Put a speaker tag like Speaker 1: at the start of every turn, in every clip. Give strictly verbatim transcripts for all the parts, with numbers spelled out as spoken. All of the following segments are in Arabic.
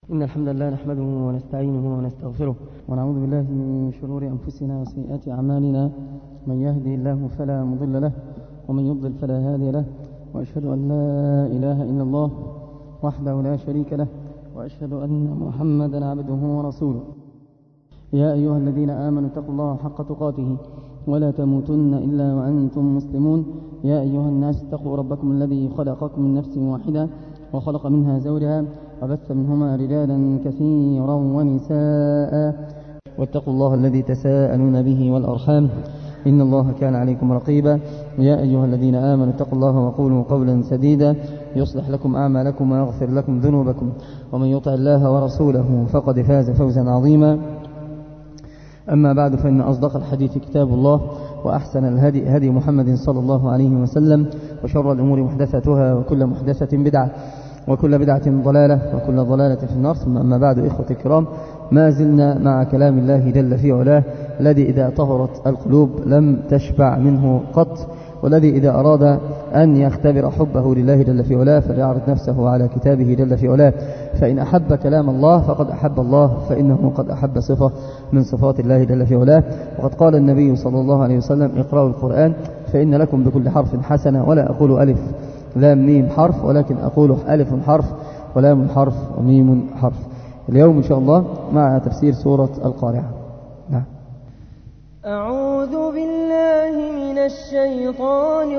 Speaker 1: إن الحمد لله نحمده ونستعينه ونستغفره ونعوذ بالله من شرور أنفسنا وسيئات أعمالنا، من يهدي الله فلا مضل له ومن يضلل فلا هادي له، وأشهد أن لا إله إلا الله وحده لا شريك له، وأشهد أن محمدا عبده ورسوله. يا أيها الذين آمنوا اتقوا الله حق تقاته ولا تموتن إلا وأنتم مسلمون. يا أيها الناس اتقوا ربكم الذي خلقكم من نفس واحدة وخلق منها زوجها وبث منهما رجالا كثيرا ونساء، واتقوا الله الذي تساءلون به والأرحام إن الله كان عليكم رقيبا. يا أيها الذين آمنوا اتقوا الله وقولوا قولا سديدا يصلح لكم أعمالكم ويغفر لكم ذنوبكم، ومن يطع الله ورسوله فقد فاز فوزا عظيما. أما بعد، فإن أصدق الحديث كتاب الله، وأحسن الهدي هدي محمد صلى الله عليه وسلم، وشر الأمور محدثاتها، وكل محدثة بدعة، وكل بدعة ضلالة، وكل ضلالة في النار. ثم أما بعد، إخوة الكرام، ما زلنا مع كلام الله جل في علاه الذي إذا طهرت القلوب لم تشبع منه قط، والذي إذا أراد أن يختبر حبه لله جل في علاه فليعرض نفسه على كتابه جل في علاه، فإن أحب كلام الله فقد أحب الله، فإنه قد أحب صفة من صفات الله جل في علاه. وقد قال النبي صلى الله عليه وسلم: اقرأوا القرآن فإن لكم بكل حرف حسنة. ولا أقول ألف لام ميم حرف، ولكن أقول ألف حرف ولام حرف وميم حرف. اليوم إن شاء الله مع تفسير سورة القارعة. نعم.
Speaker 2: أعوذ بالله من الشيطان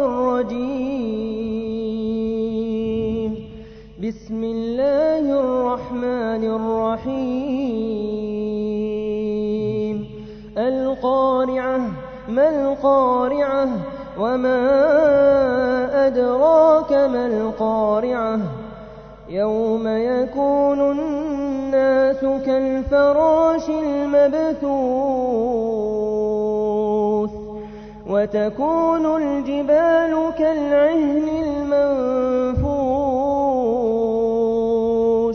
Speaker 2: الرجيم. بسم الله الرحمن الرحيم. القارعة، ما القارعة، وما أدراك ما القارعة. يوم يكون الناس كالفراش المبثوث، وتكون الجبال كالعهن المنفوش.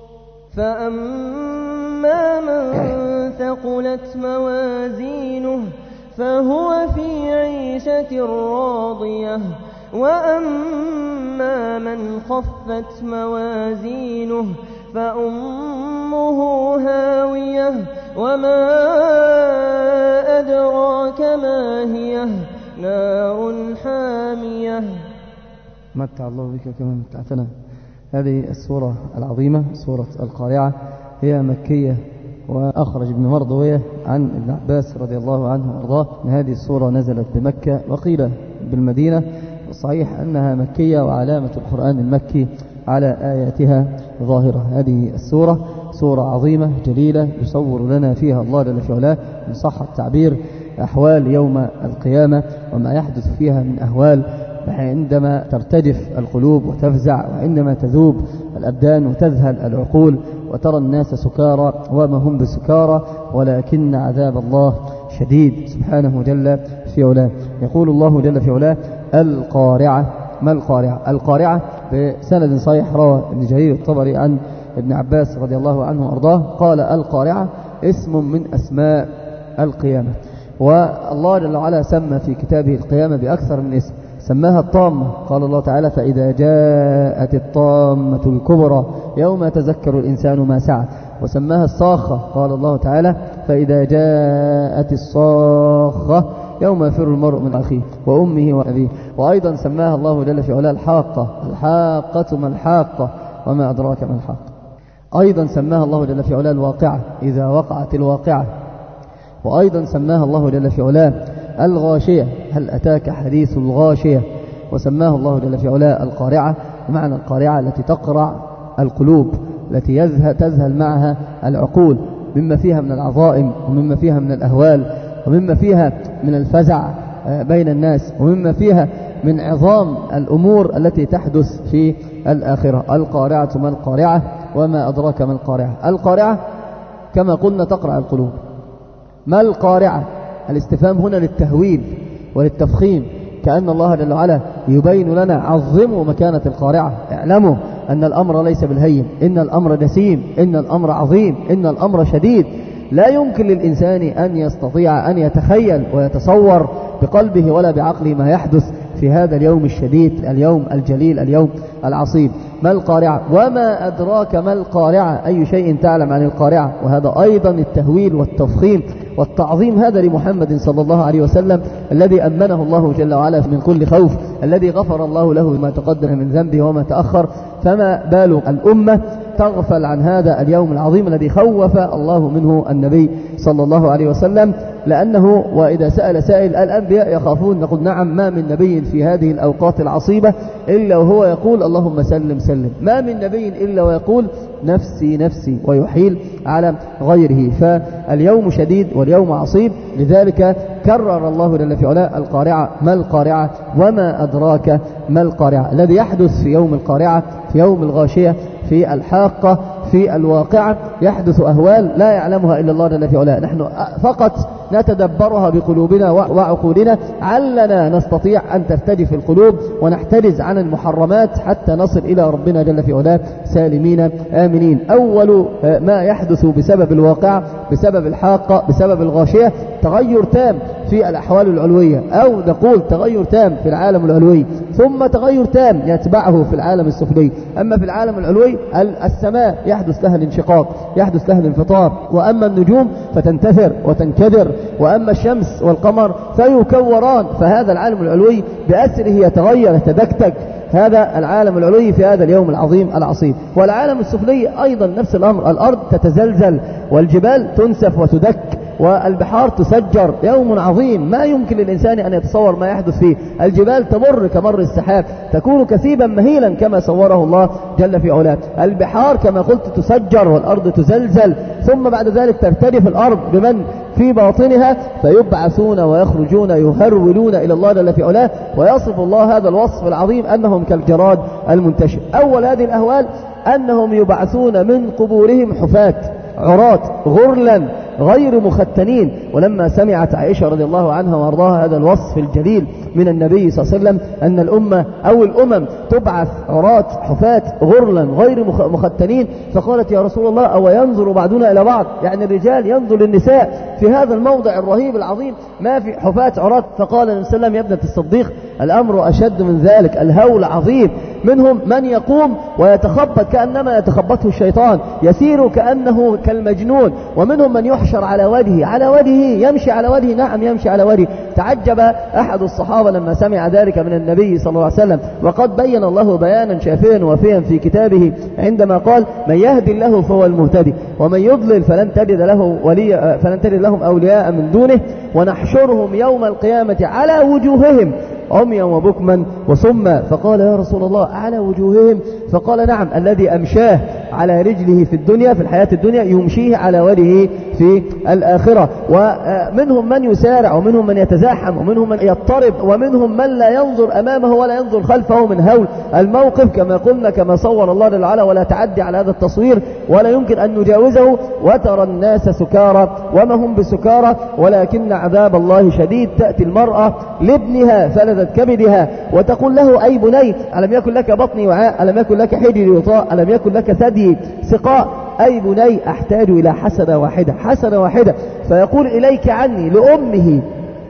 Speaker 2: فأما من ثقلت موازينه فهو في عيشة راضية، وأما من خفت موازينه فأمه هاوية، وما أدراك ما هي، نار حامية.
Speaker 1: متع الله بك كما متعتنا. هذه السورة العظيمة سورة القارعة هي مكية، وأخرج ابن مردوية عن ابن عباس رضي الله عنه وارضاه أن هذه السورة نزلت بمكة وقيل بالمدينة. الصحيح أنها مكية، وعلامة القرآن المكي على آياتها ظاهرة. هذه السورة سورة عظيمة جليلة يصور لنا فيها الله جل في علاه إن صح التعبير أحوال يوم القيامة وما يحدث فيها من أهوال عندما ترتجف القلوب وتفزع، وعندما تذوب الأبدان وتذهل العقول، وترى الناس سكارى وما هم بسكارى ولكن عذاب الله شديد سبحانه جل في علاه. يقول الله جل في علاه: القارعة، ما القارعة؟ القارعة بسند صحيح روى ابن جرير الطبري عن ابن عباس رضي الله عنه وارضاه قال: القارعة اسم من أسماء القيامة. والله جل وعلا سمى في كتابه القيامة بأكثر من اسم، سماها الطامة. قال الله تعالى: فإذا جاءت الطامة الكبرى يوم يتذكر الإنسان ما سعى. وسماها الصاخة، قال الله تعالى: فإذا جاءت الصاخة يوم يفر المرء من أخيه وأمه وأبيه. وأيضا سماها الله جل في علاه الحاقة، الحاقة ما الحاقة وما أدراك ما الحاقة. أيضا سماها الله جل في علاه الواقعة، إذا وقعت الواقعة. وأيضا سماها الله جل في علاه الغاشية، هل أتاك حديث الغاشية. وسماه الله جل في علاه القارعة، بمعنى القارعة التي تقرع القلوب، التي تذهل معها العقول، مما فيها من العظائم، ومما فيها من الأهوال، ومما فيها من الفزع بين الناس، ومما فيها من عظام الأمور التي تحدث في الآخرة. القارعة ما القارعة، وما أدراك ما القارعة. القارعة كما قلنا تقرع القلوب. ما القارعة؟ الاستفهام هنا للتهويل وللتفخيم، كأن الله جل وعلا يبين لنا: عظموا مكانة القارعة، اعلموا أن الأمر ليس بالهين، إن الأمر جسيم، إن الأمر عظيم، إن الأمر شديد. لا يمكن للإنسان أن يستطيع أن يتخيل ويتصور بقلبه ولا بعقله ما يحدث في هذا اليوم الشديد، اليوم الجليل، اليوم العصيب. ما القارعة؟ وما أدراك ما القارعة؟ أي شيء تعلم عن القارعة؟ وهذا أيضا التهويل والتفخيم والتعظيم هذا لمحمد صلى الله عليه وسلم الذي أمنه الله جل وعلا من كل خوف، الذي غفر الله له ما تقدم من ذنبه وما تأخر. فما بال الأمة تغفل عن هذا اليوم العظيم الذي خوف الله منه النبي صلى الله عليه وسلم؟ لأنه وإذا سأل سائل الأنبياء يخافون، نقول نعم، ما من نبي في هذه الأوقات العصيبة إلا وهو يقول اللهم سلم سلم، ما من نبي إلا ويقول نفسي نفسي ويحيل على غيره. فاليوم شديد واليوم عصيب، لذلك كرر الله جل في علاه القارعة. ما القارعة؟ وما أدراك ما القارعة؟ الذي يحدث في يوم القارعة، في يوم الغاشية، في الحاقة، في الواقعة، يحدث أهوال لا يعلمها إلا الله جل في علاه، نحن فقط نتدبرها بقلوبنا وعقولنا، علنا نستطيع أن ترتجف القلوب ونحترز عن المحرمات حتى نصل إلى ربنا جل في علاه سالمين آمنين. أول ما يحدث بسبب الواقعة، بسبب الحاقة، بسبب الغاشية، تغير تام في الأحوال العلوية، أو نقول تغير تام في العالم العلوي، ثم تغير تام يتبعه في العالم السفلي. أما في العالم العلوي السماء يحدث لها الانشقاق، يحدث لها الانفطار، وأما النجوم فتنتثر وتنكدر، وأما الشمس والقمر فيكوران. فهذا العالم العلوي بأسره يتغير، يتدكتك، هذا العالم العلوي في هذا اليوم العظيم العصيب. والعالم السفلي أيضا نفس الأمر، الأرض تتزلزل والجبال تنسف وتدك والبحار تسجر. يوم عظيم ما يمكن للإنسان أن يتصور ما يحدث فيه. الجبال تمر كمر السحاب، تكون كثيبا مهيلا كما صوره الله جل في علاه. البحار كما قلت تسجر والأرض تزلزل، ثم بعد ذلك ترتجف الأرض بمن في باطنها فيبعثون ويخرجون يهرولون إلى الله جل في علاه. ويصف الله هذا الوصف العظيم أنهم كالجراد المنتشر. أول هذه الأهوال أنهم يبعثون من قبورهم حفاة عراة غرلا غير مختنين. ولما سمعت عائشة رضي الله عنها وارضاها هذا الوصف الجليل من النبي صلى الله عليه وسلم أن الأمة أو الأمم تبعث عراة حفاة غرلا غير مختنين، فقالت يا رسول الله أو ينظر بعضنا إلى بعض؟ يعني الرجال ينظر للنساء في هذا الموضع الرهيب العظيم، ما في حفاة عراة؟ فقال النبي صلى الله عليه وسلم يا ابنة الصديق الأمر أشد من ذلك، الهول عظيم. منهم من يقوم ويتخبط كأنما يتخبطه الشيطان، يسير كأنه كالمجنون. ومنهم من يحشر على وجهه، على وجهه يمشي على وجهه، نعم يمشي على وجهه. تعجب أحد الصحابة لما سمع ذلك من النبي صلى الله عليه وسلم، وقد بين الله بيانا شافيا وفيا في كتابه عندما قال من يهدي الله فهو المهتدي ومن يضلل فلن تجد له ولي فلن تجد لهم أولياء من دونه ونحشرهم يوم القيامة على وجوههم عميا وبكما وصما. فقال يا رسول الله على وجوههم؟ فقال نعم، الذي أمشاه على رجله في الدنيا في الحياة الدنيا يمشيه على وجهه في الآخرة. ومنهم من يسارع ومنهم من يتزاحم ومنهم من يضطرب ومنهم من لا ينظر أمامه ولا ينظر خلفه من هول الموقف كما قلنا كما صور الله جل وعلا، ولا تعدي على هذا التصوير ولا يمكن أن نجاوزه. وترى الناس سكارى وما هم بسكارى ولكن عذاب الله شديد. تأتي المرأة لابنها فلذت كبدها وتقول له أي بني ألم يكن لك بطني وعاء، ألم يكن لك حجري وطاء، ألم يكن لك ثدي سقاء، أي بني أحتاج إلى حسنة واحدة، حسنة واحدة. فيقول إليك عني لأمه،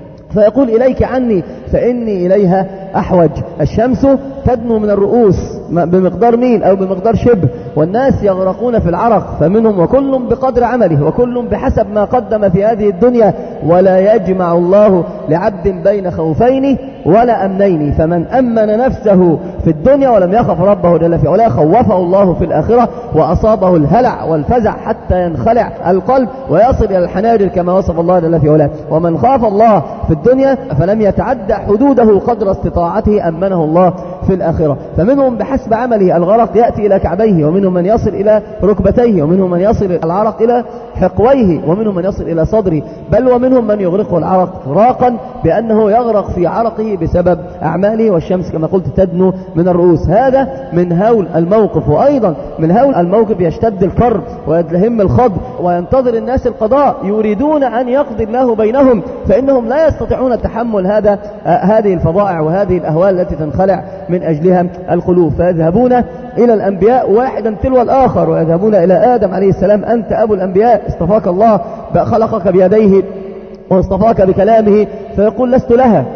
Speaker 1: فيقول إليك عني فإني إليها أحوج. الشمس تدنو من الرؤوس بمقدار ميل أو بمقدار شبر، والناس يغرقون في العرق، فمنهم وكل بقدر عمله وكل بحسب ما قدم في هذه الدنيا. ولا يجمع الله لعبد بين خوفين ولا أمنين، فمن أمن نفسه في الدنيا ولم يخف ربه جل في علاه خوفه الله في الآخرة وأصابه الهلع والفزع حتى ينخلع القلب ويصل إلى الحناجر كما وصف الله جل في علاه. ومن خاف الله في الدنيا فلم يتعدى حدوده قدر استطاعته أمنه الله في الآخرة. فمنهم بحسب عمله الغرق يأتي إلى كعبيه، ومنهم من يصل إلى ركبتيه، ومنهم من يصل العرق إلى حقويه، ومنهم من يصل إلى صدره، بل ومنهم من يغرقه العرق غراقا بأنه يغرق في عرقه بسبب أعماله. والشمس كما قلت تدنو من الرؤوس. هذا من هول الموقف. وأيضا من هول الموقف يشتد الكرب ويدلهم الخض وينتظر الناس القضاء، يريدون أن يقضي الله بينهم، فإنهم لا يستطيعون تحمل هذا آه هذه الفظائع وهذه الأهوال التي تنخلع من أجلها القلوب. فيذهبون إلى الأنبياء واحدا تلو الآخر، ويذهبون إلى آدم عليه السلام أنت أبو الأنبياء، اصطفاك الله خلقك بيديه واصطفاك بكلامه، فيقول لست لها.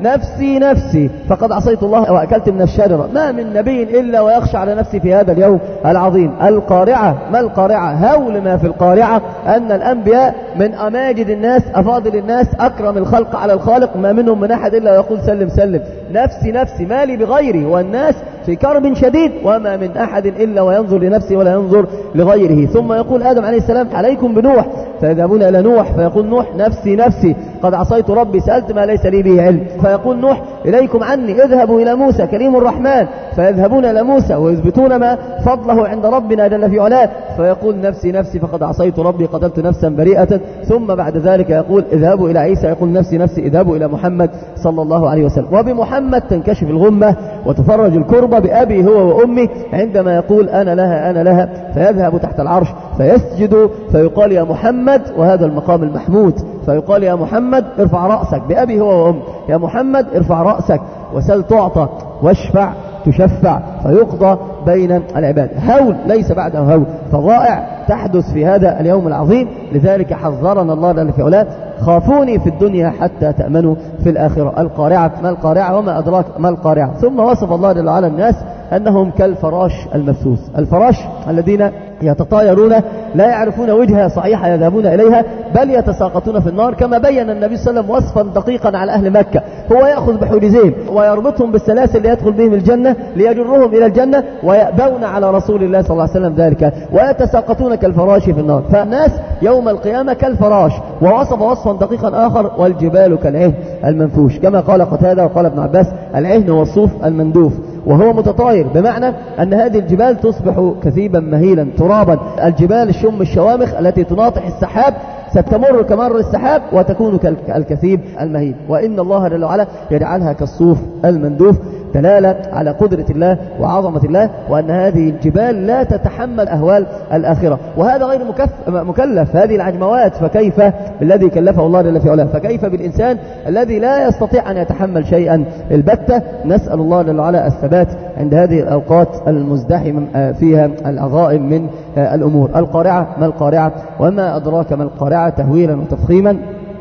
Speaker 1: نفسي نفسي فقد عصيت الله وأكلت من الشجرة. ما من نبي إلا ويخشى على نفسه في هذا اليوم العظيم. القارعة، ما القارعة؟ هول ما في القارعة أن الأنبياء من أماجد الناس أفاضل الناس أكرم الخلق على الخالق، ما منهم من أحد إلا ويقول سلم سلم نفسي نفسي مالي بغيري، والناس في كرب شديد وما من أحد إلا وينظر لنفسه ولا ينظر لغيره. ثم يقول آدم عليه السلام عليكم بنوح، فيذهبون إلى نوح فيقول نوح نفسي نفسي قد عصيت ربي سألت ما ليس لي به علم. فيقول نوح إليكم عني اذهبوا إلى موسى كليم الرحمن، فيذهبون إلى موسى ويثبتون ما فضله عند ربنا جل في علاه، فيقول نفسي نفسي فقد عصيت ربي قتلت نفسا بريئة. ثم بعد ذلك يقول اذهبوا إلى عيسى، يقول نفسي نفسي اذهبوا إلى محمد صلى الله عليه وسلم. وبمحمد تنكشف الغمة وتفرج الكربة بأبي هو وأمي عندما يقول أنا لها أنا لها، فيذهب تحت العرش فيسجد فيقال يا محمد، وهذا المقام المحمود، فيقال يا محمد ارفع رأسك بأبي هو وأمي، يا محمد ارفع رأسك وسل تعطى واشفع تشفع فيقضى بين العباد. هول ليس بعده هول، فضائع تحدث في هذا اليوم العظيم. لذلك حذرنا الله جل في علاه خافوني في الدنيا حتى تأمنوا في الآخرة. القارعة، ما القارعة وما أدراك ما القارعة. ثم وصف الله جل وعلا الناس أنهم كالفراش المبثوث، الفراش الذين يتطايرون لا يعرفون وجهة صحيحة يذهبون إليها بل يتساقطون في النار، كما بين النبي صلى الله عليه وسلم وصفا دقيقا على أهل مكة. هو يأخذ بحجزهم ويربطهم بالسلاسل ليدخل بهم الجنة ليجرهم إلى الجنة، ويأبون على رسول الله صلى الله عليه وسلم ذلك ويتساقطون كالفراش في النار. فالناس يوم القيامة كالفراش. ووصف وصفا دقيقا آخر والجبال كالعهن المنفوش، كما قال قتادة وقال ابن عباس العهن والصوف المندوف، وهو متطاير بمعنى أن هذه الجبال تصبح كثيبا مهيلا ترابا. الجبال الشم الشوامخ التي تناطح السحاب ستمر كمر السحاب وتكون كالكثيب المهيل، وإن الله جل وعلا يجعلها كالصوف المندوف، دلالة على قدرة الله وعظمة الله، وأن هذه الجبال لا تتحمل أهوال الآخرة. وهذا غير مكلف، هذه العجموات، فكيف بالذي كلفه الله جل في علاه؟ فكيف بالإنسان الذي لا يستطيع أن يتحمل شيئا البتة؟ نسأل الله جل وعلا الثبات عند هذه الأوقات المزدحم فيها العظائم من الأمور. القارعة، ما القارعة وما أدراك ما القارعة؟ تهويلا وتفخيما.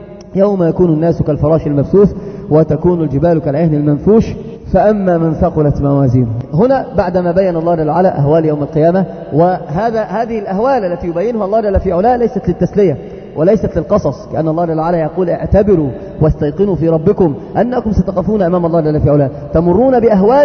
Speaker 1: يوم يكون الناس كالفراش المبثوث وتكون الجبال كالعهن المنفوش، فأما من ثقلت موازينه. هنا بعدما بين الله جل وعلا أهوال يوم القيامة، وهذا هذه الأهوال التي يبينها الله جل في علاه ليست للتسلية وليست للقصص، كأن الله جل وعلا يقول اعتبروا واستيقنوا في ربكم أنكم ستقفون أمام الله جل في علاه تمرون بأهوال،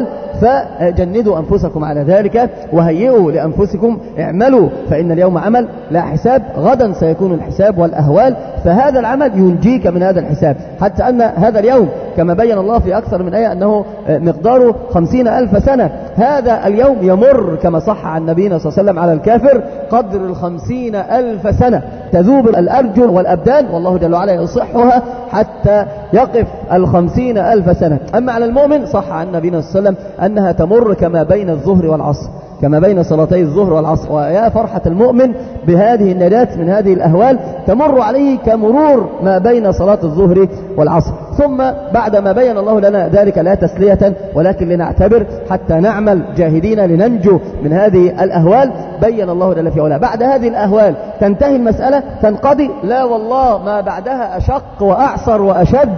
Speaker 1: فجندوا أنفسكم على ذلك وهيئوا لأنفسكم، اعملوا فإن اليوم عمل لا حساب، غدا سيكون الحساب والأهوال، فهذا العمل ينجيك من هذا الحساب. حتى أن هذا اليوم كما بين الله في أكثر من آية أنه مقداره خمسين ألف سنة، هذا اليوم يمر كما صح عن نبينا صلى الله عليه وسلم على الكافر قدر الخمسين ألف سنة، تذوب الأرجل والأبدان والله جل وعلا يصحها حتى يقف الخمسين ألف سنة. أما على المؤمن صح عن نبينا صلى الله عليه وسلم أنها تمر كما بين الظهر والعصر، كما بين صلاتي الظهر والعصر. ويا فرحة المؤمن بهذه النجاة من هذه الأهوال، تمر عليه كمرور ما بين صلاة الظهر والعصر. ثم بعد ما بين الله لنا ذلك لا تسلية ولكن لنعتبر حتى نعمل جاهدين لننجو من هذه الأهوال، بين الله جل في علاه بعد هذه الأهوال تنتهي المسألة تنقضي؟ لا والله، ما بعدها أشق وأعصر وأشد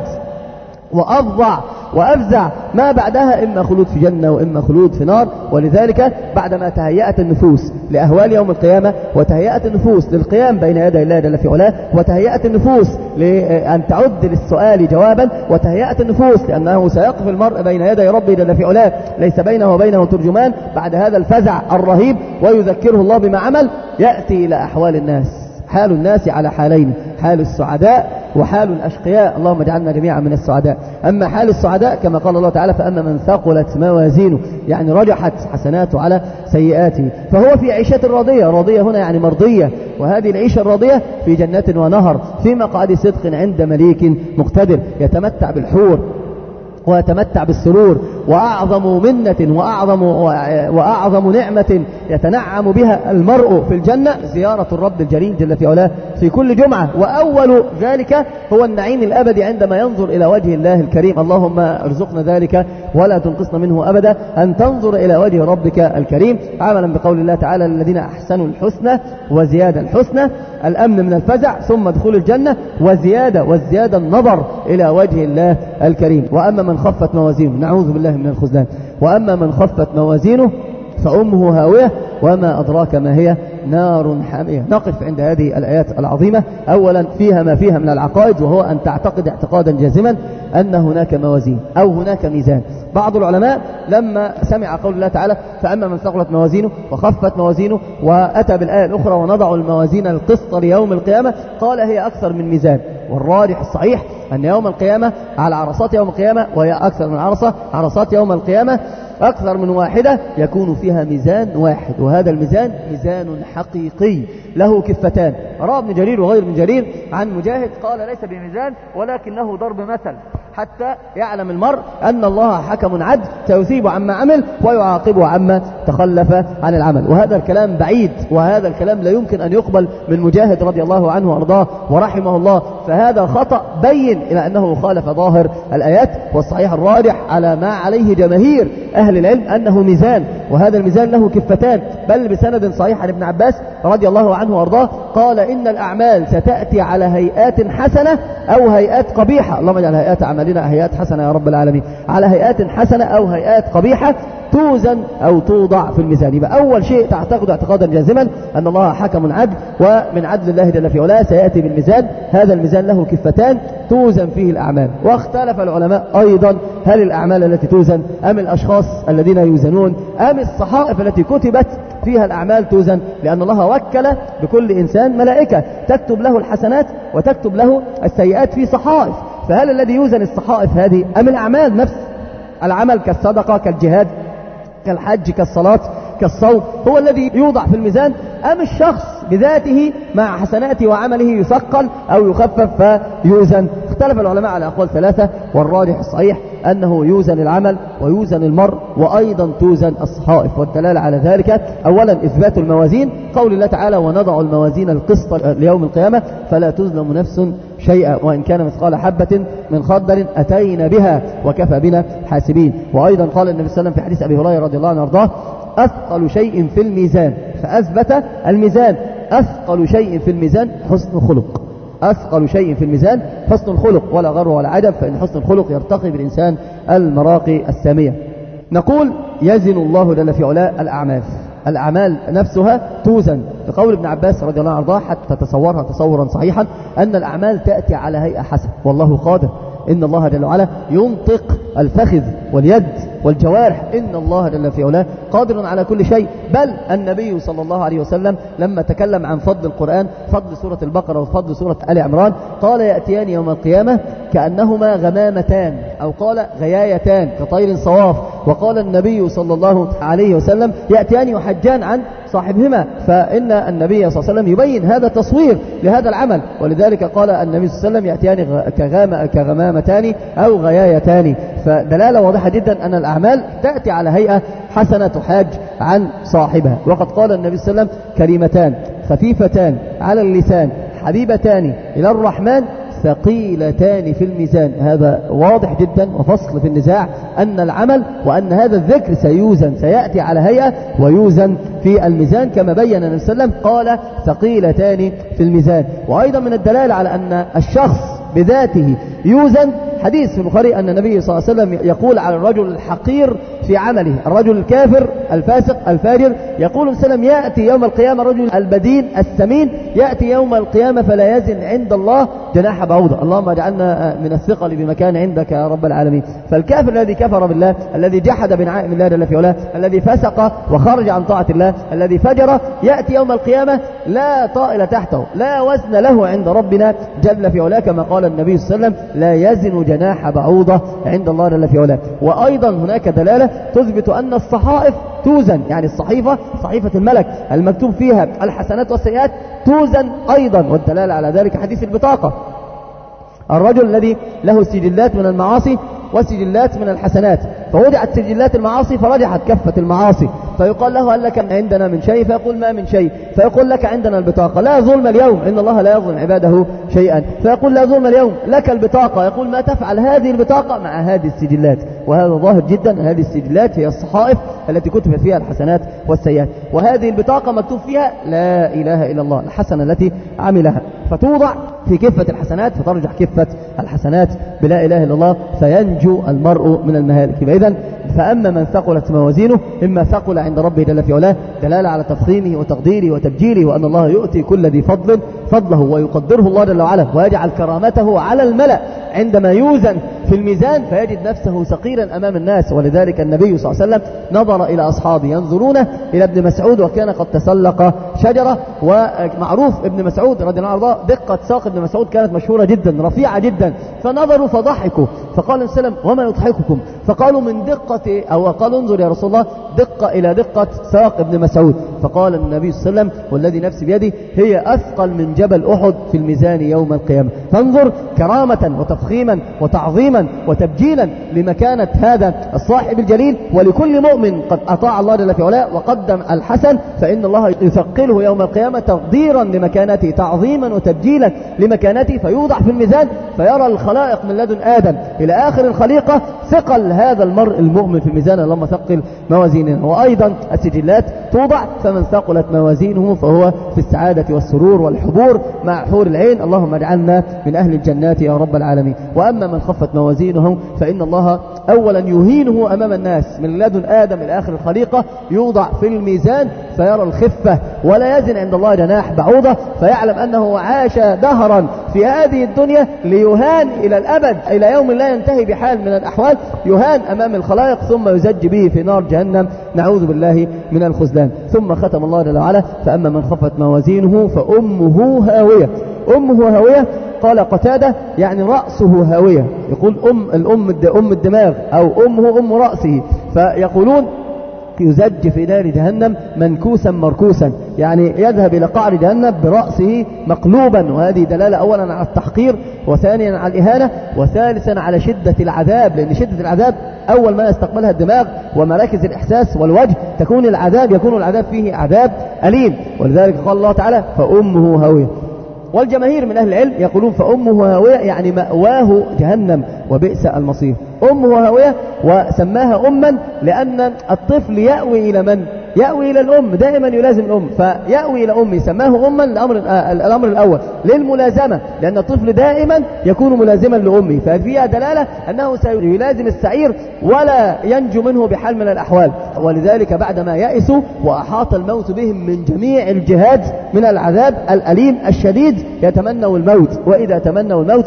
Speaker 1: وأفظع وأفزع، ما بعدها إما خلود في جنة وإما خلود في نار. ولذلك بعدما تهيأت النفوس لأهوال يوم القيامة، وتهيأت النفوس للقيام بين يدي الله جل في علاه، وتهيأت النفوس لأن تعد للسؤال جوابا، وتهيأت النفوس لأنه سيقف المرء بين يدي ربه جل في علاه ليس بينه وبينه ترجمان، بعد هذا الفزع الرهيب ويذكره الله بما عمل، يأتي إلى أحوال الناس. حال الناس على حالين، حال السعداء وحال الأشقياء، اللهم اجعلنا جميعا من السعداء. أما حال السعداء كما قال الله تعالى فأما من ثقلت موازينه، يعني رجحت حسناته على سيئاته، فهو في عيشة راضية. راضية هنا يعني مرضية، وهذه العيشة الراضية في جنات ونهر في مقعد صدق عند مليك مقتدر، يتمتع بالحور ويتمتع بالسرور. وأعظم منة وأعظم, وأعظم نعمة يتنعم بها المرء في الجنة زيارة الرب الجليل جل في علاه في كل جمعة، وأول ذلك هو النعيم الأبدي عندما ينظر إلى وجه الله الكريم. اللهم ارزقنا ذلك ولا تنقصن منه أبدا أن تنظر إلى وجه ربك الكريم، عملا بقول الله تعالى الذين أحسنوا الحسنى وزيادة. الحسنى الأمن من الفزع ثم دخول الجنة، وزيادة والزيادة النظر إلى وجه الله الكريم. وأما من خفت موازينه، نعوذ بالله من الخذلان، وأما من خفت موازينه فأمه هاوية وما أدراك ما هي نار حامية. نقف عند هذه الآيات العظيمة. أولا فيها ما فيها من العقائد، وهو أن تعتقد اعتقادا جازما أن هناك موازين أو هناك ميزان. بعض العلماء لما سمع قول الله تعالى فأما من ثقلت موازينه وخفت موازينه، وأتى بالآية الأخرى ونضع الموازين القسط ليوم القيامة، قال هي أكثر من ميزان. والراجح الصحيح أن يوم القيامة على عرصات يوم القيامة، وهي أكثر من عرصة، عرصات يوم القيامة أكثر من واحدة يكون فيها ميزان واحد، وهذا الميزان ميزان حقيقي له كفتان. روى ابن جرير وغير ابن جرير عن مجاهد قال ليس بميزان ولكنه ضرب مثل حتى يعلم المرء أن الله حكم عدل سيثيب عما عمل ويعاقبه عما تخلف عن العمل. وهذا الكلام بعيد، وهذا الكلام لا يمكن أن يقبل من مجاهد رضي الله عنه وأرضاه ورحمه الله، فهذا خطأ بين إلى أنه خالف ظاهر الآيات. والصحيح الراجح على ما عليه جماهير أهل العلم أنه ميزان، وهذا الميزان له كفتان، بل بسند صحيح عن ابن عباس رضي الله عنه وأرضاه قال إن الأعمال ستأتي على هيئات حسنة أو هيئات قبيحة، اللهم اجعل هيئات أعمالنا هيئات حسنة يا رب العالمين، على هيئات حسنة أو هيئات قبيحة توزن أو توضع في الميزان. يبقى أول شيء تعتقد اعتقادا جازما أن الله حكم عدل، ومن عدل الله جل في علاه سيأتي بالميزان، هذا الميزان له كفتان توزن فيه الأعمال. واختلف العلماء أيضا هل الأعمال التي توزن أم الأشخاص الذين يوزنون أم الصحائف التي كتبت فيها الأعمال توزن، لأن الله وكل بكل إنسان ملائكة تكتب له الحسنات وتكتب له السيئات في صحائف، فهل الذي يوزن الصحائف هذه أم الأعمال نفس العمل كالصدقة كالجهاد كالحج كالصلاة كالصوم هو الذي يوضع في الميزان، أم الشخص بذاته مع حسناته وعمله يثقل أو يخفف فيوزن؟ اختلف العلماء على أقوال ثلاثة، والراجح الصحيح أنه يوزن العمل ويوزن المرء وأيضا توزن الصحائف. والدلالة على ذلك أولا إثبات الموازين، قول الله تعالى ونضع الموازين القسط ليوم القيامة فلا تظلم نفس شيئا وإن كان مثقال حبة من خردل أتينا بها وكفى بنا حاسبين. وأيضا قال النبي صلى الله عليه وسلم في حديث أبي هريرة رضي الله عنه وارضاه أثقل شيء في الميزان، فأثبت الميزان. أثقل شيء في الميزان حسن الخلق، أثقل شيء في الميزان حسن الخلق، ولا غر ولا عجب، فإن حسن الخلق يرتقي بالإنسان المراقي السامية. نقول يزن الله جل في علاه الأعمال، الأعمال نفسها توزن، بقول ابن عباس رضي الله عنه وارضاه حتى تصورها تصورا صحيحا أن الأعمال تأتي على هيئة حسنة، والله قادر. إن الله جل وعلا ينطق الفخذ واليد والجوارح، إن الله جل في علاه قادر على كل شيء. بل النبي صلى الله عليه وسلم لما تكلم عن فضل القرآن، فضل سورة البقرة وفضل سورة آل عمران، قال يأتيان يوم القيامة كأنهما غمامتان أو قال غيايتان كطير صواف. وقال النبي صلى الله عليه وسلم يأتيان يحجان عن صاحبهما، فإن النبي صلى الله عليه وسلم يبين هذا تصوير لهذا العمل، ولذلك قال النبي صلى الله عليه وسلم يأتيان كغام كغمامتان أو غيايتان. فدلالة واضحة جدا أن الأعمال تأتي على هيئة حسنة تحاج عن صاحبها. وقد قال النبي صلى الله عليه وسلم كلمتان خفيفتان على اللسان حبيبتان إلى الرحمن ثقيلتان في الميزان. هذا واضح جدا وفصل في النزاع أن العمل وأن هذا الذكر سيوزن، سيأتي على هيئة ويوزن في الميزان كما بين النبي صلى الله عليه وسلم قال ثقيلتان في الميزان. وأيضا من الدلالة على أن الشخص بذاته يوزن حديث في البخاري أن النبي صلى الله عليه وسلم يقول على الرجل الحقير في عمله، الرجل الكافر الفاسق الفاجر، يقول وسلم يأتي يوم القيامة الرجل البدين السمين يأتي يوم القيامة فلا يزن عند الله جناح بعوضة. اللهم اجعلنا من الثقل بمكان عندك يا رب العالمين. فالكافر الذي كفر بالله، الذي جحد بنعائم الله جل في علاه، الذي فسق وخرج عن طاعة الله، الذي فجر، يأتي يوم القيامة لا طائل تحته، لا وزن له عند ربنا جل في علاه، كما قال النبي صلى الله عليه وسلم لا يزن جناح بعوضة عند الله جل في علاه. وأيضا هناك دلالة تثبت أن الصحائف توزن، يعني الصحيفة صحيفة الملك المكتوب فيها الحسنات والسيئات توزن أيضا. والدلالة على ذلك حديث البطاقة، الرجل الذي له سجلات من المعاصي وسجلات من الحسنات، فوضعت سجلات المعاصي فرجحت كفة المعاصي، فيقال له هل لك عندنا من شيء؟ فيقول ما من شيء. فيقول لك عندنا البطاقة. لا ظلم اليوم، إن الله لا يظلم عباده شيئا. فيقول لا ظلم اليوم، لك البطاقة. يقول ما تفعل هذه البطاقة مع هذه السجلات؟ وهذا ظاهر جدا. هذه السجلات هي الصحائف التي كتب فيها الحسنات والسيئات، وهذه البطاقة مكتوب فيها لا إله إلا الله، الحسنة التي عملها، فتوضع في كفة الحسنات، فترجع كفة الحسنات بلا إله إلا الله، فينجو المرء من المهالك. فإذا فأما من ثقلت موازينه إما ثقل عند ربه جل في علاه، دلالة على تفخيمه وتقديره وتبجيله، وأن الله يؤتي كل ذي فضل فضله ويقدره الله جل وعلا، ويجعل كرامته على الملأ عندما يوزن في الميزان فيجد نفسه صغيرا أمام الناس. ولذلك النبي صلى الله عليه وسلم نظر إلى أصحابه ينظرون إلى ابن مسعود وكان قد تسلق شجرة، ومعروف ابن مسعود رضي الله عنه دقة ساق ابن مسعود كانت مشهورة جدا رفيعة جدا، فنظروا فضحكوا، فقال النبي صلى الله عليه وسلم وما يضحككم؟ فقالوا من دقة، أو قالوا انظر يا رسول الله دقة إلى دقة ساق ابن مسعود. فقال النبي صلى الله عليه وسلم والذي نفسي بيده هي أثقل من جبل أحد في الميزان يوم القيامة. فانظر كرامة وتفخيما وتعظيما وتبجيلا لمكانة هذا الصاحب الجليل، ولكل مؤمن قد أطاع الله جل في علاه وقدم الحسن فإن الله يثقله يوم القيامة تقديرا لمكانته، تعظيما وتبجيلا لمكانته، فيوضع في الميزان فيرى الخلائق من لدن آدم إلى آخر الخليقة ثقل هذا المرء المؤمن في الميزان، اللهم ثقل موازيننا. وأيضا السجلات توضع، فمن ثقلت موازينه فهو في السعادة والسرور والحبور مع حور العين، اللهم اجعلنا من أهل الجنات يا رب العالمين. وأما من خفت موازينه فإن الله أولا يهينه أمام الناس من لدن آدم إلى آخر الخليقة، يوضع في الميزان فيرى الخفة ولا يزن عند الله جناح بعوضة، فيعلم أنه عاش دهرا في هذه الدنيا ليهان إلى الأبد إلى يوم لا ينتهي بحال من الأحوال، يهان أمام الخلائق ثم يزج به في نار جهنم، نعوذ بالله من الخذلان. ثم ختم الله جل وعلا فأما من خفت موازينه فأمه هاوية. أمه هاوية قال قتادة يعني رأسه هاوية، يقول أم الأم أم الدماغ أو أمه أم رأسه، فيقولون يزج في نار جهنم منكوسا مركوسا، يعني يذهب إلى قعر جهنم برأسه مقلوبا، وهذه دلالة أولا على التحقير، وثانيا على الإهانة، وثالثا على شدة العذاب، لأن شدة العذاب أول ما يستقبلها الدماغ ومراكز الإحساس والوجه تكون العذاب يكون العذاب فيه عذاب أليم. ولذلك قال الله تعالى فأمه هاوية. والجماهير من أهل العلم يقولون فأمه هاوية يعني مأواه جهنم وبئس المصير. أمه هاوية وسماها أما لأن الطفل يأوي إلى من؟ يأوي إلى الأم، دائما يلازم الأم، فيأوي إلى أمه سماه أما الأمر, الأمر الأول للملازمة، لأن الطفل دائما يكون ملازما لأمه، ففيها دلالة أنه سيلازم السعير ولا ينجو منه بحال من الأحوال. ولذلك بعدما يأسوا وأحاط الموت بهم من جميع الجهات من العذاب الأليم الشديد يتمنوا الموت، وإذا تمنوا الموت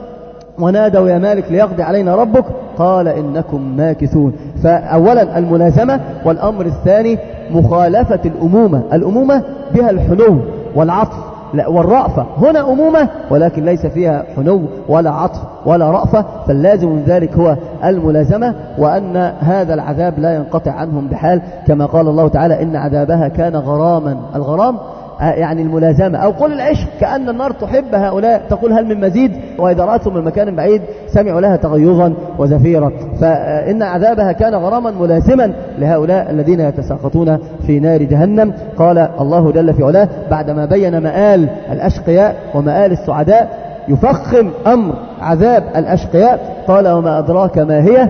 Speaker 1: ونادوا يا مالك ليقضي علينا ربك قال إنكم ماكثون. فأولا الملازمة، والأمر الثاني مخالفة الأمومة. الأمومة بها الحنو والعطف والرأفة، هنا أمومة ولكن ليس فيها حنو ولا عطف ولا رأفة، فاللازم من ذلك هو الملازمة، وأن هذا العذاب لا ينقطع عنهم بحال، كما قال الله تعالى إن عذابها كان غراما. الغرام يعني الملازمة، أو قل العشق، كأن النار تحب هؤلاء تقول هل من مزيد، وإذا رأتهم من مكان بعيد سمعوا لها تغيظا وزفيرا. فإن عذابها كان غراما ملازما لهؤلاء الذين يتساقطون في نار جهنم. قال الله جل في علاه بعدما بين مآل الأشقياء ومآل السعداء يفخم أمر عذاب الأشقياء قال وما أدراك ما هي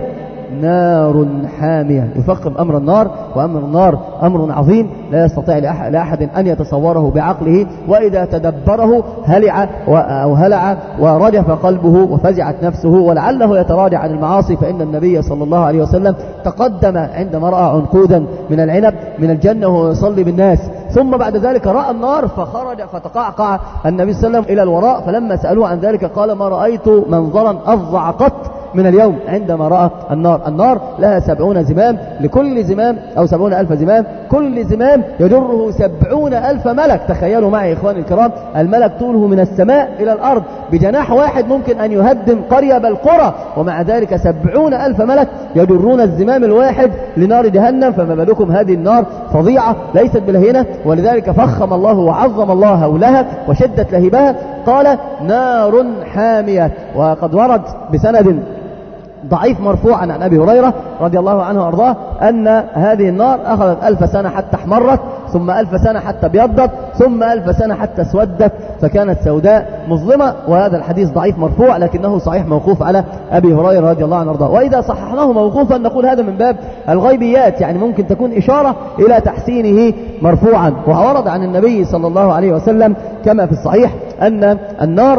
Speaker 1: نار حامية. يفخم أمر النار، وأمر النار أمر عظيم لا يستطيع لأحد أن يتصوره بعقله، وإذا تدبره هلع أو هلع ورجف قلبه وفزعت نفسه ولعله يتراجع عن المعاصي، فإن النبي صلى الله عليه وسلم تقدم عندما رأى عنقودا من العنب من الجنة وهو يصلي بالناس، ثم بعد ذلك رأى النار فخرج فتقعقع النبي صلى الله عليه وسلم إلى الوراء، فلما سألوه عن ذلك قال ما رأيت منظرا أفظع قط من اليوم عندما رأى النار. النار لها سبعون زمام، لكل زمام أو سبعون ألف زمام، كل زمام يجره سبعون ألف ملك. تخيلوا معي إخواني الكرام، الملك طوله من السماء إلى الأرض، بجناح واحد ممكن أن يهدم قرية بل قرى، ومع ذلك سبعون ألف ملك يجرون الزمام الواحد لنار جهنم، فما بالكم هذه النار فظيعة ليست بالهينة. ولذلك فخم الله وعظم الله هولها وشدت لهبها، قال نار حامية. وقد ورد بسند ضعيف مرفوعا عن أبي هريرة رضي الله عنه وأرضاه أن هذه النار أخذت ألف سنة حتى احمرت، ثم ألف سنة حتى ابيضت، ثم ألف سنة حتى اسودت فكانت سوداء مظلمة. وهذا الحديث ضعيف مرفوع لكنه صحيح موقوف على أبي هريرة رضي الله عنه وأرضاه. وإذا صححناه موقوفا نقول هذا من باب الغيبيات، يعني ممكن تكون إشارة إلى تحسينه مرفوعا. وورد عن النبي صلى الله عليه وسلم كما في الصحيح أن النار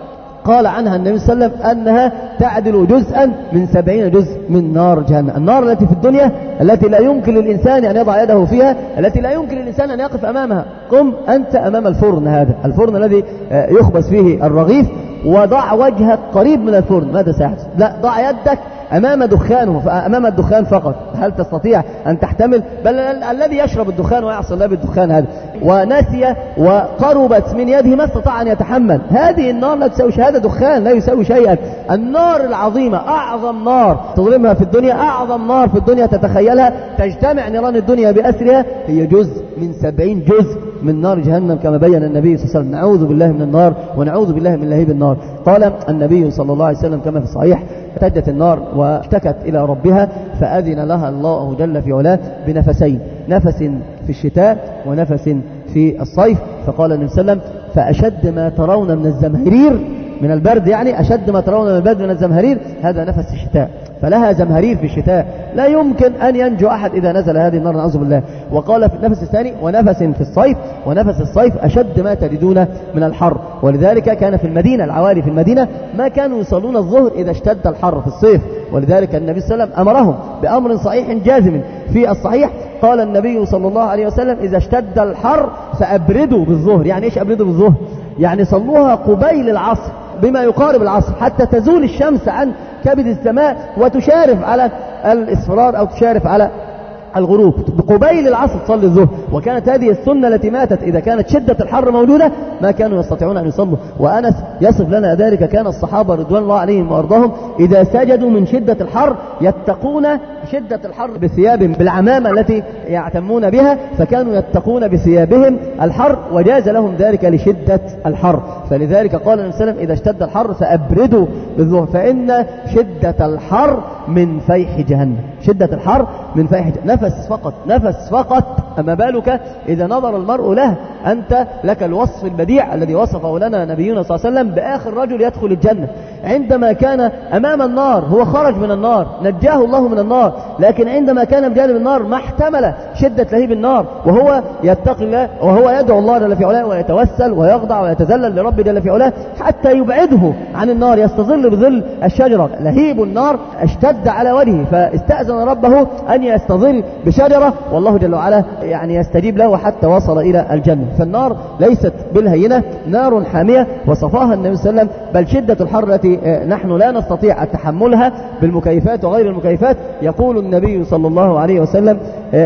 Speaker 1: قال عنها النبي صلى الله عليه وسلم أنها تعدل جزءا من سبعين جزء من نار جهنم. النار التي في الدنيا التي لا يمكن للإنسان أن يضع يده فيها، التي لا يمكن للإنسان أن يقف أمامها. قم أنت أمام الفرن، هذا الفرن الذي يخبز فيه الرغيف، وضع وجهك قريب من الفرن، ماذا سيحدث؟ لا، ضع يدك أمام دخانه، أمام الدخان فقط، هل تستطيع أن تحتمل؟ بل الذي يشرب الدخان ويعصي الله بالدخان هذا ونسي وقربت من يده ما استطاع أن يتحمل. هذه النار لا تساوي شيء، هذا دخان لا يساوي شيئا. النار العظيمة، أعظم نار تظلمها في الدنيا، أعظم نار في الدنيا تتخيلها، تجتمع نيران الدنيا بأسرها، هي جزء من سبعين جزء من نار جهنم كما بين النبي صلى الله عليه وسلم. نعوذ بالله من النار ونعوذ بالله من لهيب النار. قال النبي صلى الله عليه وسلم كما في الصحيح: احتجت النار واشتكت إلى ربها فأذن لها الله جل في علاه بنفسين، نفس في الشتاء ونفس في الصيف. فقال النبي صلى الله عليه وسلم: فأشد ما ترون من الزمهرير، من البرد يعني، أشد ما ترون من البرد من الزمهرير، هذا نفس الشتاء، فلها زمهرير في الشتاء، لا يمكن أن ينجو أحد إذا نزل هذه النار، نعوذ بالله. وقال في النفس الثاني: ونفس في الصيف، ونفس الصيف أشد ما تجدون من الحر. ولذلك كان في المدينة، العوالي في المدينة ما كانوا يصلون الظهر إذا اشتد الحر في الصيف، ولذلك النبي صلى الله عليه وسلم أمرهم بأمر صحيح جازم. في الصحيح قال النبي صلى الله عليه وسلم: إذا اشتد الحر فأبردوا بالظهر. يعني إيش أبردوا بالظهر؟ يعني صلوها قبيل العصر بما يقارب العصر حتى تزول الشمس عن كبد السماء وتشارف على الإصفرار أو تشارف على الغروب، بقبيل العصر تصلي الظهر. وكانت هذه السنة التي ماتت إذا كانت شدة الحر موجودة ما كانوا يستطيعون أن يصلوا. وأنس يصف لنا ذلك: كان الصحابة رضوان الله عليهم وأرضاهم إذا سجدوا من شدة الحر يتقون شدة الحر بثيابهم، بالعمامة التي يعتمون بها، فكانوا يتقون بثيابهم الحر، وجاز لهم ذلك لشدة الحر. فلذلك قال النبي صلى الله عليه وسلم: إذا اشتد الحر فأبردوا بالظهر فإن شدة الحر من فيح جهنم. شدة الحر من فيح جهنم، نفس فقط، نفس فقط. أما بالك إذا نظر المرء له؟ أنت لك الوصف البديع الذي وصفه لنا نبينا صلى الله عليه وسلم بآخر رجل يدخل الجنة، عندما كان أمام النار هو خرج من النار، نجاه الله من النار، لكن عندما كان بجانب النار ما احتمل شدة لهيب النار، وهو يتقي الله وهو يدعو الله جل في علاه ويتوسل ويخضع ويتذلل لرب جل في علاه حتى يبعده عن النار، يستظل بظل الشجرة. لهيب النار اشتد على وجهه فاستأذن ربه أن يستظل بشجرة، والله جل وعلا يعني يستجيب له حتى وصل إلى الجنة. فالنار ليست بالهينة، نار حامية وصفاها النبي صلى الله عليه وسلم. بل شدة الحر التي نحن لا نستطيع تحملها بالمكيفات وغير المكيفات، يقول النبي صلى الله عليه وسلم: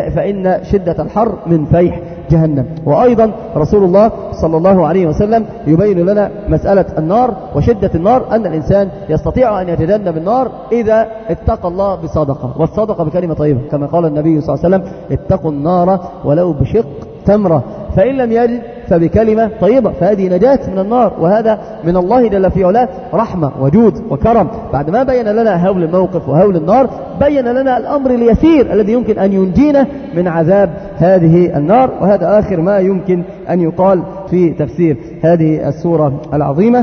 Speaker 1: فإن شدة الحر من فيح جهنم. وأيضا رسول الله صلى الله عليه وسلم يبين لنا مسألة النار وشدة النار، أن الإنسان يستطيع أن يتجنب النار إذا اتقى الله بصدقة، والصدقة بكلمة طيبة، كما قال النبي صلى الله عليه وسلم: اتقوا النار ولو بشق تمرة، فإن لم يجد فبكلمة طيبة. فهذه نجاة من النار، وهذا من الله جل في علاه رحمة وجود وكرم. بعد ما بين لنا هول الموقف وهول النار، بين لنا الأمر اليسير الذي يمكن أن ينجينا من عذاب هذه النار. وهذا آخر ما يمكن أن يقال في تفسير هذه السورة العظيمة.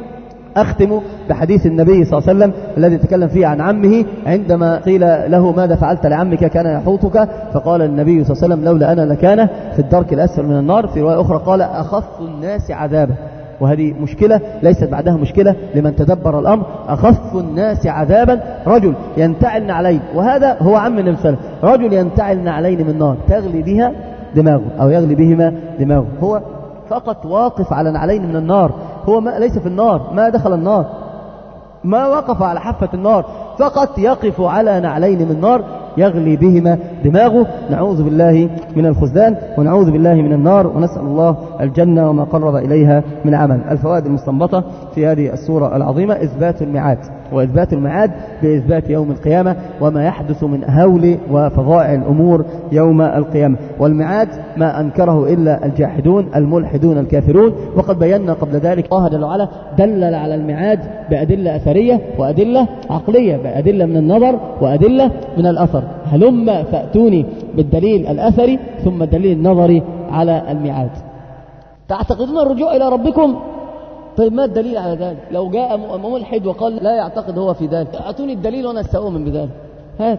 Speaker 1: أختم بحديث النبي صلى الله عليه وسلم الذي تكلم فيه عن عمه، عندما قيل له: ماذا فعلت لعمك كان يحوطك؟ فقال النبي صلى الله عليه وسلم: لولا أنا لكان في الدرك الأسفل من النار. في رواية أخرى قال: أخف الناس عذابا. وهذه مشكلة ليست بعدها مشكلة لمن تدبر الأمر. أخف الناس عذابا رجل ينتعل نعلين، وهذا هو عم النبي صلى الله عليه وسلم، رجل ينتعل نعلين من نار تغلي بها دماغه أو يغلي بهما دماغه، هو فقط واقف على نعلين من النار، هو ما ليس في النار، ما دخل النار، ما وقف على حافة النار، فقط يقف على نعلين من نار يغلي بهما دماغه. نعوذ بالله من الخذلان ونعوذ بالله من النار، ونسأل الله الجنة وما قرب إليها من عمل. الفوائد المستنبطة في هذه السورة العظيمة: إثبات الميعاد، وإثبات الميعاد بإثبات يوم القيامة وما يحدث من هول وفظائع الأمور يوم القيامة. والميعاد ما أنكره إلا الجاحدون الملحدون الكافرون، وقد بينا قبل ذلك الله جل وعلا دلل على الميعاد بأدلة أثرية وأدلة عقلية، بأدلة من النظر وأدلة من الأثر. هلم فأتوني بالدليل الأثري ثم الدليل النظري على الميعاد. تعتقدون الرجوع إلى ربكم؟ طيب ما الدليل على ذلك؟ لو جاء ملحد وقال لا يعتقد هو في ذلك، أعطوني الدليل وأنا سأؤمن بذلك. هات.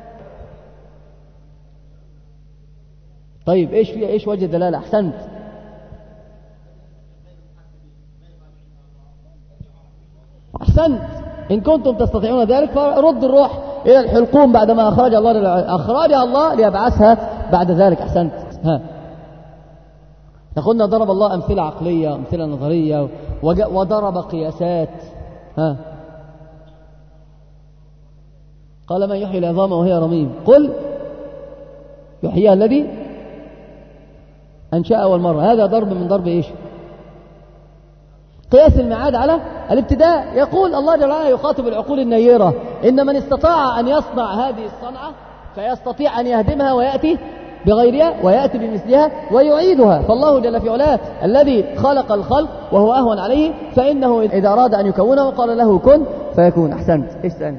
Speaker 1: طيب إيش فيها؟ إيش وجه الدلالة؟ أحسنت. أحسنت. إن كنتم تستطيعون ذلك فرد الروح إلى الحلقوم بعدما أخرج الله أخرجها الله ليبعثها بعد ذلك. أحسنت. ها. قلنا ضرب الله أمثلة عقلية أمثلة نظرية وضرب قياسات. ها. قال من يحيي العظام وهي رميم؟ قل يحييها الذي أنشأ أول مرة. هذا ضرب من ضرب إيش؟ قياس الميعاد على الابتداء. يقول الله جل وعلا يخاطب العقول النيرة: إن من استطاع أن يصنع هذه الصنعة فيستطيع أن يهدمها ويأتي بغيرها ويأتي بمثلها ويعيدها. فالله جل في علاه الذي خلق الخلق وهو أهون عليه، فإنه إذا أراد أن يكونه قال له كن فيكون. أحسنت. إيش ثاني؟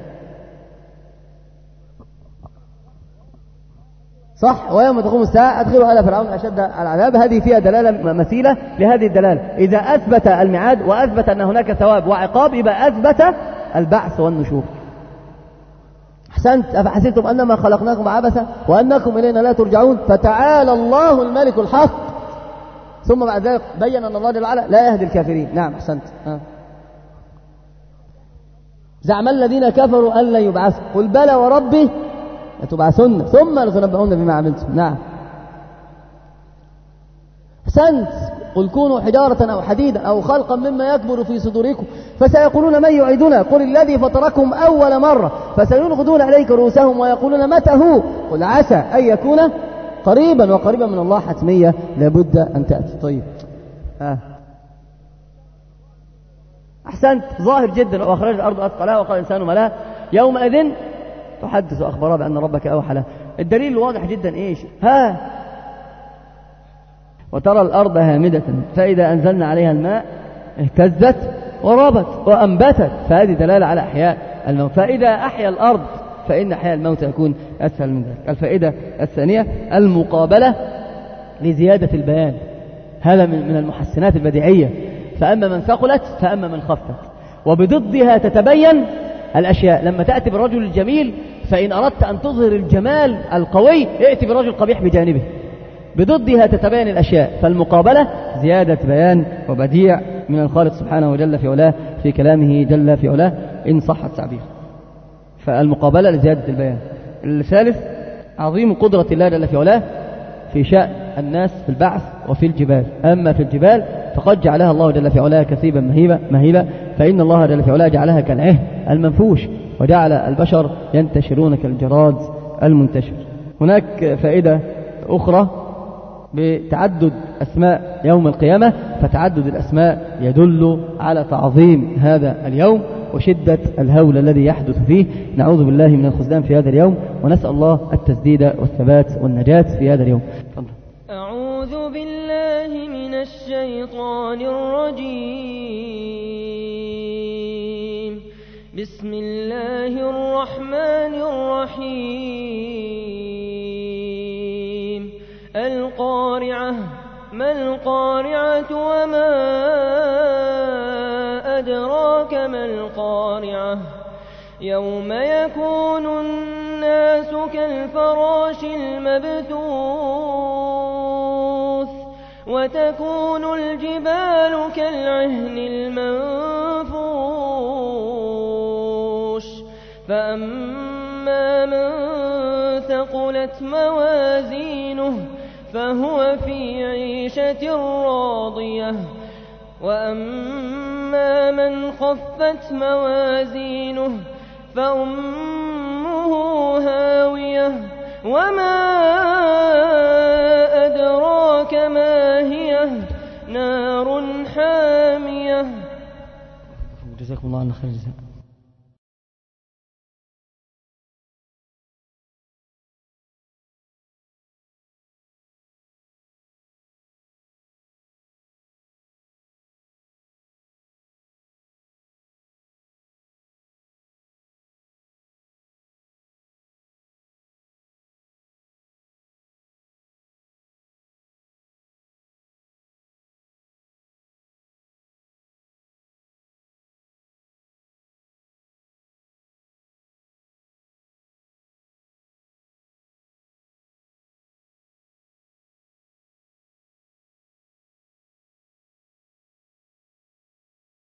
Speaker 1: صح. ويوم تقوم الساعة أدخلوا آل فرعون أشد العذاب. هذه فيها دلالة مثيلة لهذه الدلالة. إذا أثبت الميعاد وأثبت أن هناك ثواب وعقاب يبقى أثبت البعث والنشور. أحسنت. أفحسبتم أنما خلقناكم عبثا وأنكم إلينا لا ترجعون فتعالى الله الملك الحق. ثم بعد ذلك بين أن الله جل وعلا لا يهدي الكافرين. نعم. أحسنت. ها. زعم الذين كفروا أن لا يبعثوا قل بلى وربي لتبعثن ثم لتنبؤون بما عملتم. نعم. أحسنت. قل كونوا حجارة أو حديدا أو خلقا مما يكبر في صدوركم فسيقولون من يعيدنا قل الذي فطركم أول مرة فسينغضون عليك رؤوسهم ويقولون متى هو قل عسى أن يكون قريبا وقريبا من الله حتمية لابد أن تأتي. طيب. آه. أحسنت. ظاهر جدا. وأخرج الأرض أثقلها وقال الإنسان ما لها يومئذ تحدث أخبارها بأن ربك أوحى لها. الدليل الواضح جدا إيش؟ ها. وترى الأرض هامدة فإذا أنزلنا عليها الماء اهتزت وربت وأنبتت. فهذه دلالة على أحياء الموت. فإذا أحيا الأرض فإن أحياء الموت يكون أسهل من ذلك. الفائدة الثانية المقابلة لزيادة البيان. هذا من المحسنات البديعية. فأما من ثقلت فأما من خفت. وبضدها تتبين الأشياء. لما تأتي بالرجل الجميل فإن أردت أن تظهر الجمال القوي ائتي بالرجل القبيح بجانبه. بضدها تتبين الأشياء. فالمقابلة زيادة بيان وبديع من الخالق سبحانه وجل في علاه في كلامه جل في علاه إن صح التعبير. فالمقابلة لزيادة البيان. الثالث عظيم قدرة الله جل في علاه في شأن الناس في البعث وفي الجبال. أما في الجبال فقد جعلها الله جل في علاه كثيبا مهيبا مهيبا فإن الله جل في علاه جعلها كالعهن المنفوش وجعل البشر ينتشرون كالجراد المنتشر. هناك فائدة أخرى بتعدد أسماء يوم القيامة. فتعدد الأسماء يدل على تعظيم هذا اليوم وشدة الهول الذي يحدث فيه. نعوذ بالله من الخذلان في هذا اليوم ونسأل الله التسديد والثبات والنجاة في هذا اليوم. فضل.
Speaker 2: أعوذ بالله من الشيطان الرجيم. بسم الله الرحمن الرحيم. القارعة ما القارعة وما أدراك ما القارعة يوم يكون الناس كالفراش المبثوث وتكون الجبال كالعهن المنفوش فأما من ثقلت موازينه فهو في عيشة راضية وأما من خفت موازينه فأمه هاوية وما أدراك ما هي نار حامية.
Speaker 1: جزاكم الله عنا خير الجزاء.